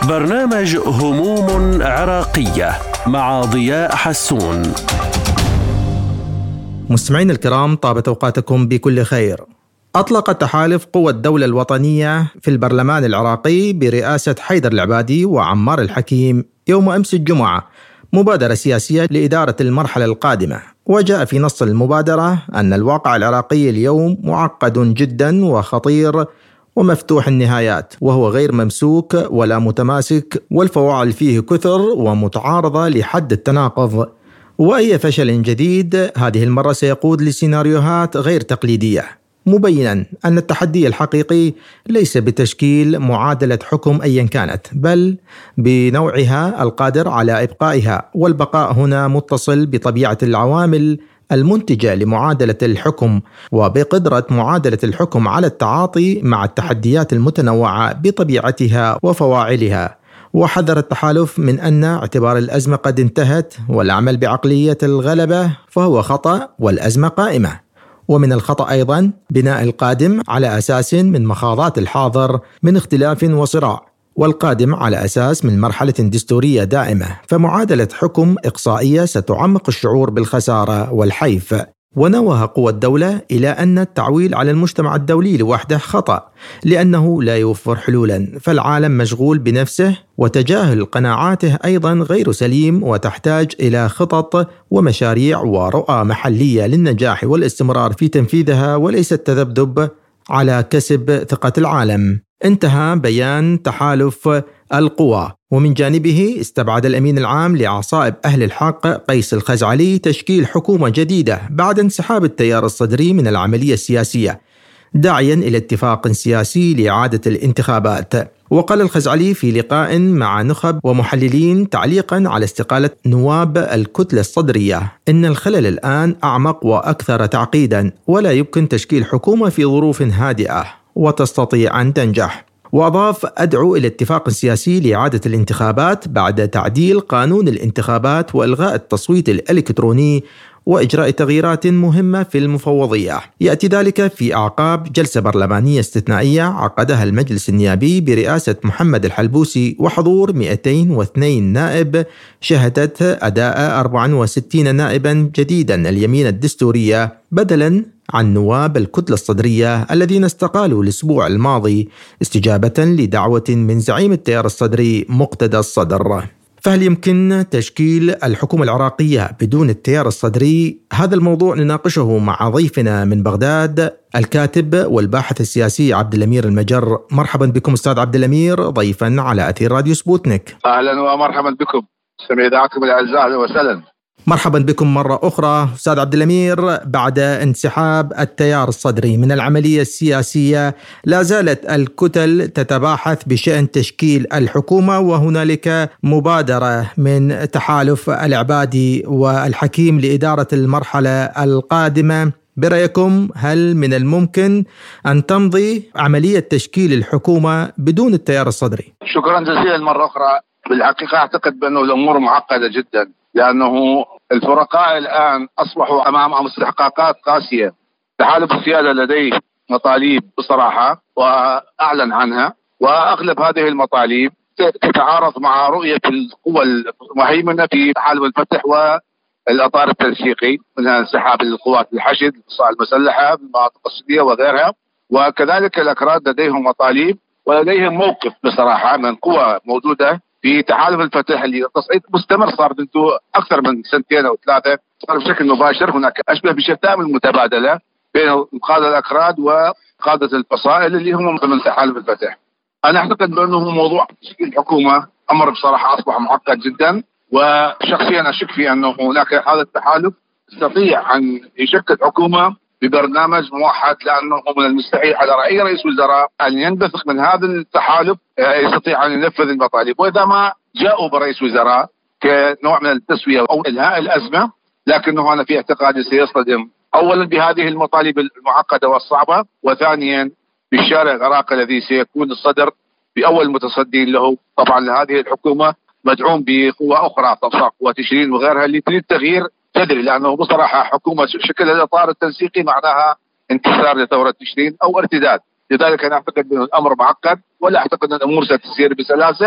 برنامج هموم عراقية مع ضياء حسون. مستمعين الكرام، طابت أوقاتكم بكل خير. أطلق تحالف قوى الدولة الوطنية في البرلمان العراقي برئاسة حيدر العبادي وعمار الحكيم يوم أمس الجمعة مبادرة سياسية لإدارة المرحلة القادمة. وجاء في نص المبادرة أن الواقع العراقي اليوم معقد جدا وخطير ومفتوح النهايات، وهو غير ممسوك ولا متماسك، والفواعل فيه كثر ومتعارضة لحد التناقض، وأي فشل جديد هذه المرة سيقود لسيناريوهات غير تقليدية، مبينا أن التحدي الحقيقي ليس بتشكيل معادلة حكم أيا كانت، بل بنوعها القادر على إبقائها، والبقاء هنا متصل بطبيعة العوامل المنتجة لمعادلة الحكم وبقدرة معادلة الحكم على التعاطي مع التحديات المتنوعة بطبيعتها وفواعلها. وحذر التحالف من أن اعتبار الأزمة قد انتهت والعمل بعقلية الغلبة فهو خطأ، والأزمة قائمة. ومن الخطأ أيضا بناء القادم على أساس من مخاضات الحاضر من اختلاف وصراع، والقادم على أساس من مرحلة دستورية دائمة، فمعادلة حكم إقصائية ستعمق الشعور بالخسارة والحيف. ونوه قوى الدولة إلى أن التعويل على المجتمع الدولي لوحده خطأ، لأنه لا يوفر حلولا، فالعالم مشغول بنفسه، وتجاهل قناعاته أيضا غير سليم، وتحتاج إلى خطط ومشاريع ورؤى محلية للنجاح والاستمرار في تنفيذها، وليس التذبذب على كسب ثقة العالم. انتهى بيان تحالف القوى. ومن جانبه استبعد الأمين العام لعصائب أهل الحق قيس الخزعلي تشكيل حكومة جديدة بعد انسحاب التيار الصدري من العملية السياسية، داعيا إلى اتفاق سياسي لإعادة الانتخابات. وقال الخزعلي في لقاء مع نخب ومحللين تعليقا على استقالة نواب الكتلة الصدرية إن الخلل الآن أعمق وأكثر تعقيدا، ولا يمكن تشكيل حكومة في ظروف هادئة وتستطيع أن تنجح. وأضاف: أدعو إلى اتفاق سياسي لإعادة الانتخابات بعد تعديل قانون الانتخابات وإلغاء التصويت الإلكتروني وإجراء تغييرات مهمة في المفوضية. يأتي ذلك في أعقاب جلسة برلمانية استثنائية عقدها المجلس النيابي برئاسة محمد الحلبوسي وحضور 202 نائب، شهدت أداء 64 نائبا جديدا اليمين الدستورية بدلا عن نواب الكتلة الصدرية الذين استقالوا الأسبوع الماضي استجابة لدعوة من زعيم التيار الصدري مقتدى الصدر. فهل يمكن تشكيل الحكومة العراقية بدون التيار الصدري؟ هذا الموضوع نناقشه مع ضيفنا من بغداد الكاتب والباحث السياسي عبد الأمير المجر. مرحبا بكم أستاذ عبد الأمير ضيفا على أثير راديو سبوتنيك. أهلا ومرحبا بكم سمع إذاعتكم الأعزاء، أهلا وسهلا. مرحبا بكم مرة أخرى أستاذ عبد الأمير. بعد انسحاب التيار الصدري من العملية السياسية لا زالت الكتل تتباحث بشأن تشكيل الحكومة، وهنالك مبادرة من تحالف العبادي والحكيم لإدارة المرحلة القادمة. برأيكم هل من الممكن أن تمضي عملية تشكيل الحكومة بدون التيار الصدري؟ شكرا جزيلا مرة أخرى. بالحقيقة أعتقد بأنه الأمور معقدة جدا، لأنه الفرقاء الآن أصبحوا أمام استحقاقات قاسية. تحالف السيادة لديه مطالب بصراحة وأعلن عنها، وأغلب هذه المطالب تتعارض مع رؤية القوى المهيمنة في تحالف الفتح والإطار التنسيقي من انسحاب القوات الحشد المسلحة بالمناطق السورية وغيرها. وكذلك الأكراد لديهم مطالب ولديهم موقف بصراحة من قوى موجودة في تحالف الفتح اللي تصعيد مستمر صار منذ أكثر من سنتين أو ثلاثة، صار بشكل مباشر. هناك أشبه بشتائم المتبادلة بين القادة الأكراد وقادة الفصائل اللي هم من تحالف الفتح. أنا أعتقد بأنه موضوع تشكيل الحكومة أمر بصراحة أصبح معقد جدا، وشخصيا أشك في أنه هناك هذا التحالف يستطيع أن يشكل حكومة ببرنامج موحد، لأنه من المستحيل على أي رئيس وزراء أن ينبثق من هذا التحالف يستطيع أن ينفذ المطالب. وإذا ما جاءوا برئيس وزراء كنوع من التسوية أو إنهاء الأزمة، لكنه أنا في اعتقادي سيصطدم أولا بهذه المطالب المعقدة والصعبة، وثانيا بالشارع العراقي الذي سيكون الصدر بأول متصدي له طبعا لهذه الحكومة، مدعوم بقوى أخرى طبعا قوى تشرين وغيرها اللي تريد تغيير جذري، لأنه بصراحة حكومة شكل الإطار التنسيقي معناها انتصار لثورة تشرين أو ارتداد. لذلك أنا أعتقد أن الأمر معقد، ولا أعتقد أن الأمور ستسير بسلاسة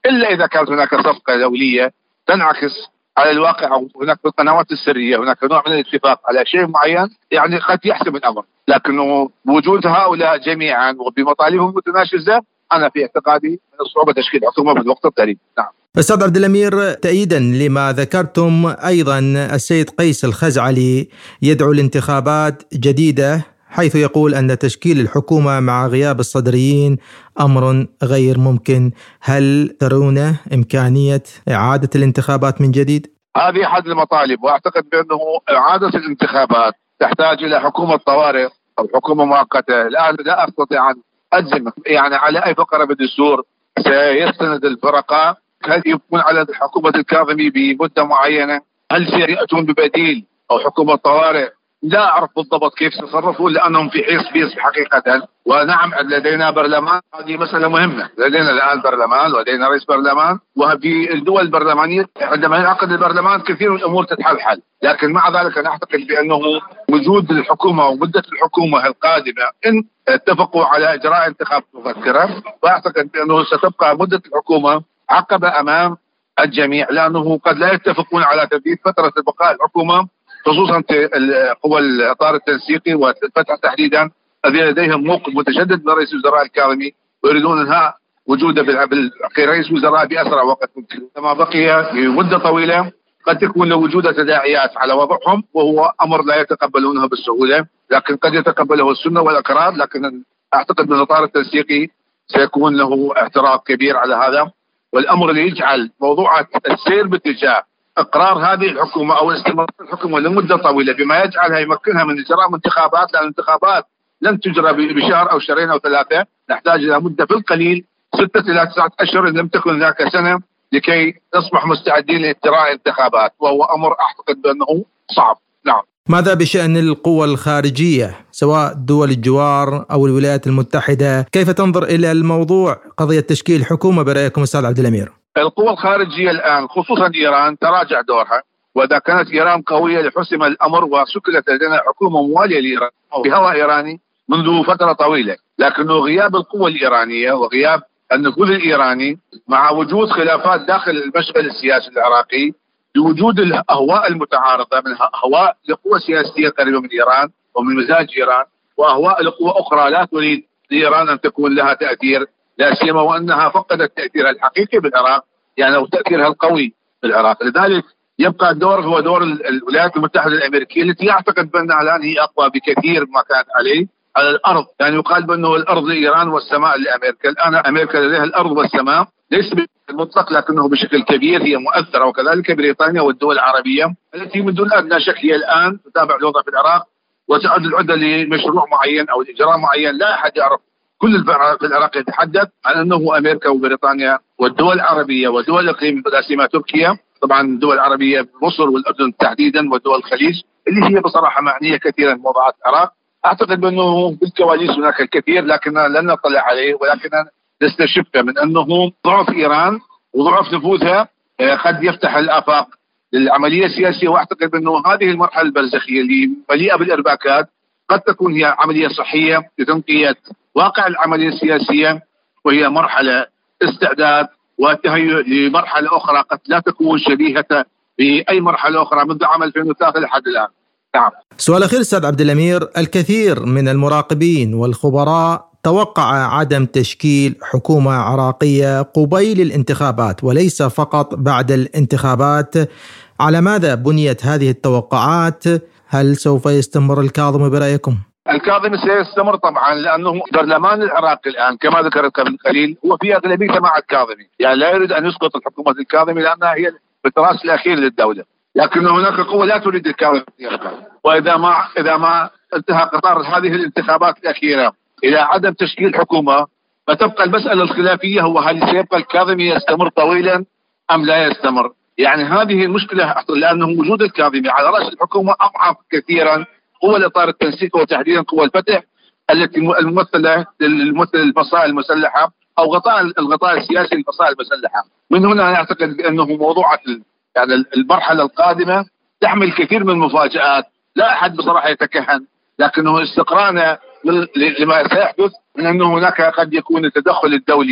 إلا إذا كانت هناك صفقة دولية تنعكس على الواقع، أو هناك في القنوات السرية هناك نوع من الاتفاق على شيء معين، يعني قد يحسم الأمر. لكنه بوجود هؤلاء جميعا وبمطالبهم المتناشزة، أنا في اعتقادي من الصعوبة تشكيل حكومة في الوقت القريب. نعم. أستاذ عبد الأمير، تأييدا لما ذكرتم، أيضا السيد قيس الخزعلي يدعو لانتخابات جديدة، حيث يقول أن تشكيل الحكومة مع غياب الصدريين أمر غير ممكن. هل ترون إمكانية إعادة الانتخابات من جديد؟ هذه أحد المطالب، وأعتقد بأنه إعادة الانتخابات تحتاج إلى حكومة طوارئ أو حكومة مؤقتة. الآن لا أستطيع أن أجزم يعني على أي فقرة بالدستور سيستند الفرقاء. هل يكون على حكومة الكاظمي بمدة معينة؟ هل سيأتون ببديل أو حكومة طوارئ؟ لا أعرف بالضبط كيف سيتصرفون، لأنهم في حيص بيص حقيقة. ونعم لدينا برلمان، هذه مسألة مهمة. لدينا الآن برلمان ولدينا رئيس برلمان، وفي الدول البرلمانية عندما ينعقد البرلمان كثير من الأمور تتحل. لكن مع ذلك أنا أعتقد بأنه وجود الحكومة ومدة الحكومة القادمة إن اتفقوا على إجراء انتخابات مبكرة، فأعتقد بأنه ستبقى مدة الحكومة عقبة أمام الجميع، لأنه قد لا يتفقون على تمديد فترة بقاء الحكومة، خصوصا قوى الإطار التنسيقي والفتح تحديدا الذين لديهم موقف متشدد من رئيس الوزراء الكاظمي ويريدون انهاء وجوده كرئيس وزراء بأسرع وقت ممكن. لما بقي لمدة طويلة قد تكون لوجود تداعيات على وضعهم، وهو أمر لا يتقبلونه بالسهولة، لكن قد يتقبله السنة والأكراد. لكن أعتقد أن الإطار التنسيقي سيكون له اعتراض كبير على هذا، والأمر اللي يجعل موضوع السير باتجاه إقرار هذه الحكومة أو استمرار الحكومة لمدة طويلة بما يجعلها يمكنها من إجراء انتخابات، لأن الانتخابات لن تجرى بشهر أو شهرين أو ثلاثة، نحتاج إلى مدة في القليل 6 إلى 9 أشهر إن لم تكن هناك سنة لكي نصبح مستعدين لإجراء انتخابات، وهو أمر أعتقد بأنه صعب. نعم. ماذا بشأن القوى الخارجية سواء دول الجوار أو الولايات المتحدة؟ كيف تنظر إلى الموضوع قضية تشكيل حكومة برأيكم أستاذ عبد الأمير؟ القوى الخارجية الآن خصوصا إيران تراجع دورها، وإذا كانت إيران قوية لحسم الأمر وشكلت لدينا حكومة موالية لإيران بهوى إيراني منذ فترة طويلة. لكنه غياب القوى الإيرانية وغياب النفوذ الإيراني مع وجود خلافات داخل المشغل السياسي العراقي، بوجود الأهواء المتعارضة من أهواء لقوى سياسية قريبة من إيران ومن مزاج إيران، وأهواء لقوى أخرى لا تريد لإيران أن تكون لها تأثير، لا سيما وأنها فقدت تأثيرها الحقيقي بالعراق، يعني أو تأثيرها القوي بالعراق. لذلك يبقى الدور هو دور الولايات المتحدة الأمريكية، التي أعتقد بأنها الآن هي أقوى بكثير ما كانت عليه على الأرض. يعني يقال بأنه الأرض لإيران والسماء لأمريكا. الآن أمريكا لديها الأرض والسماء، ليس بالمطلق لكنه بشكل كبير هي مؤثرة، وكذلك بريطانيا والدول العربية التي من دون أدنى شك هي الآن تتابع الوضع في العراق وتعد العدة لمشروع معين أو لإجراء معين. لا أحد يعرف، كل في العراق يتحدث عن أنه أمريكا وبريطانيا والدول العربية ودول الإقليم لا سيما تركيا، طبعا الدول العربية مصر والأردن تحديدا ودول الخليج اللي هي بصراحة معنية كثيرا بوضع العراق. أعتقد بأنه بالكواليس هناك الكثير لكننا لن نطلع عليه، ولكننا نستشف من أنه ضعف إيران وضعف نفوذها قد يفتح الآفاق للعملية السياسية. وأعتقد أنه هذه المرحلة البرزخية اللي مليئة بالإرباكات قد تكون هي عملية صحية لتنقية واقع العملية السياسية، وهي مرحلة استعداد وتهيئ لمرحلة أخرى قد لا تكون شبيهة بأي مرحلة أخرى منذ عام 2003 لحد الآن. نعم. سؤال أخير أستاذ عبد الأمير، الكثير من المراقبين والخبراء توقع عدم تشكيل حكومة عراقية قبيل الانتخابات وليس فقط بعد الانتخابات. على ماذا بنيت هذه التوقعات؟ هل سوف يستمر الكاظمي برأيكم؟ الكاظمي سيستمر طبعا، لأنه برلمان العراق الآن كما ذكرت قبل قليل هو في أغلبيته مع الكاظمي، يعني لا يريد أن يسقط الحكومة الكاظمي لأنها هي التراس الأخير للدولة، لكن هناك قوة لا تريد الكاظمي يبقى. وإذا ما انتهى قطار هذه الانتخابات الأخيرة إلى عدم تشكيل حكومة، فتبقى المسألة الخلافية هو هل سيبقى الكاظمي يستمر طويلا أم لا يستمر. يعني هذه المشكلة، لأنه وجود الكاظمي على رأس الحكومة أضعف كثيرا قوى الإطار التنسيقي وتحديدا قوى الفتح التي الممثلة الفصائل المسلحة أو الغطاء السياسي للفصائل المسلحة. من هنا أعتقد بأنه موضوع يعني المرحلة القادمة تحمل كثير من المفاجآت، لا أحد بصراحة يتكهن، لكنه استقرانا لما سيحدث من أنه هناك قد يكون التدخل الدولي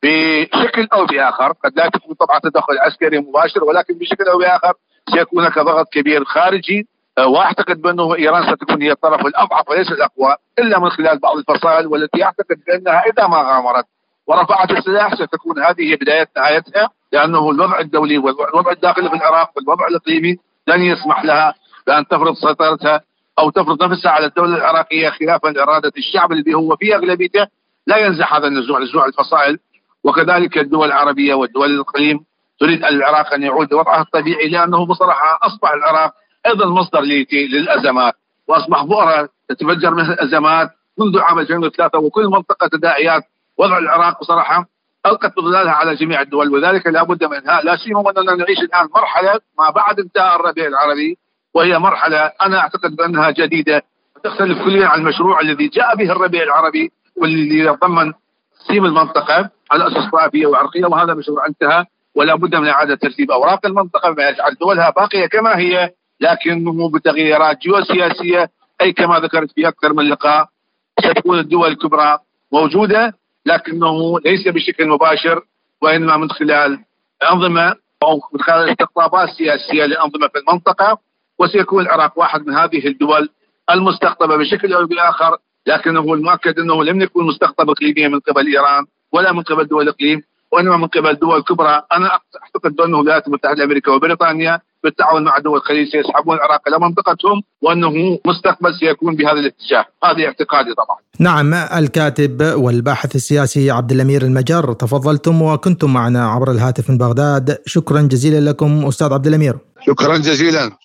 بشكل أو بآخر. قد لا تكون طبعا تدخل عسكري مباشر، ولكن بشكل أو بآخر سيكون هناك ضغط كبير خارجي. وأعتقد بأنه إيران ستكون هي الطرف الأضعف وليس الأقوى، إلا من خلال بعض الفصائل، والتي أعتقد بأنها إذا ما غامرت ورفعت السلاح ستكون هذه بداية نهايتها، لأنه الوضع الدولي والوضع الداخلي في العراق والوضع الإقليمي لن يسمح لها بأن تفرض سيطرتها أو تفرض نفسها على الدولة العراقية خلافا لإرادة الشعب الذي هو في أغلبيته لا ينزع هذا النزوع، نزوع الفصائل. وكذلك الدول العربية والدول الإقليم تريد العراق أن يعود لوضعها الطبيعي، لأنه بصراحة أصبح العراق أيضا مصدر للأزمات، وأصبح بؤرة تتفجر منها الأزمات منذ عام 2003، وكل منطقة تداعيات وضع العراق بصراحة ألقت بظلالها على جميع الدول، وذلك لا بد من انهاء، لا سيما أننا نعيش الآن مرحلة ما بعد انتهاء الربيع العربي، وهي مرحلة أنا أعتقد بأنها جديدة تختلف كليا عن المشروع الذي جاء به الربيع العربي والذي يتضمن تقسيم المنطقة على أسس طائفية وعرقية، وهذا مشروع انتهى ولا بد من إعادة ترتيب أوراق المنطقة بما يجعل دولها باقية كما هي، لكنه بتغييرات جيوسياسية. أي كما ذكرت في أكثر من لقاء ستكون الدول الكبرى موجودة، لكنه ليس بشكل مباشر، وإنما من خلال أنظمة أو من خلال استقطابات سياسية لأنظمة في المنطقة، وسيكون العراق واحد من هذه الدول المستقطبة بشكل أو بآخر. لكنه المؤكد أنه لم يكن مستقطب إقليميا من قبل إيران ولا من قبل دول الإقليم، وإنما من قبل دول كبرى. أنا أعتقد بأنه الولايات المتحدة الأمريكية وبريطانيا بالتعاون مع دول الخليج سيسحبون العراق إلى منطقتهم، وأنه مستقبل سيكون بهذا الاتجاه. هذا اعتقادي طبعا. نعم، الكاتب والباحث السياسي عبد الأمير المجر، تفضلتم وكنتم معنا عبر الهاتف من بغداد. شكرا جزيلا لكم أستاذ عبد الأمير. شكرا جزيلا.